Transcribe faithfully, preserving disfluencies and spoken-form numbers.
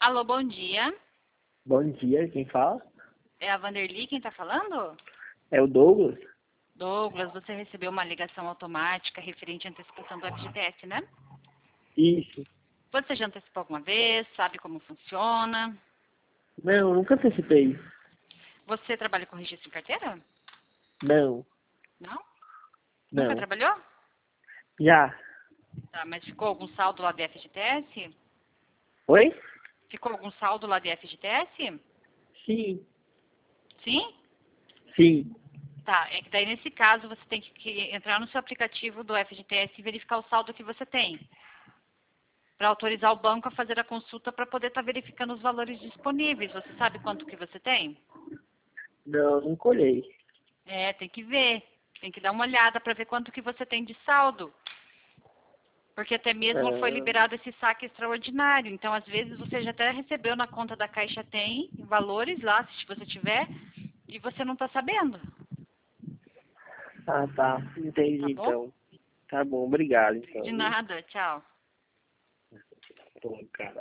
Alô, bom dia. Bom dia, quem fala? É a Vanderly quem está falando? É o Douglas? Douglas, você recebeu uma ligação automática referente à antecipação do F G T S, né? Isso. Você já antecipou alguma vez? Sabe como funciona? Não, nunca antecipei. Você trabalha com registro em carteira? Não, Não? Nunca não. trabalhou? Já. Tá, mas ficou algum saldo lá de F G T S? Oi? Ficou algum saldo lá de F G T S? Sim. Sim? Sim. Tá, é que daí nesse caso você tem que, que entrar no seu aplicativo do F G T S e verificar o saldo que você tem, para autorizar o banco a fazer a consulta para poder estar verificando os valores disponíveis. Você sabe quanto que você tem? Não, nunca olhei. É, tem que ver. Tem que dar uma olhada para ver quanto que você tem de saldo. Porque até mesmo foi Ah, liberado esse saque extraordinário. Então, às vezes, você já até recebeu na conta da Caixa Tem valores lá, se você tiver, e você não está sabendo. ah, tá. Tá Entendi, bom? então. Tá bom, obrigado, então. De Viu? nada. Tchau. Pô, cara.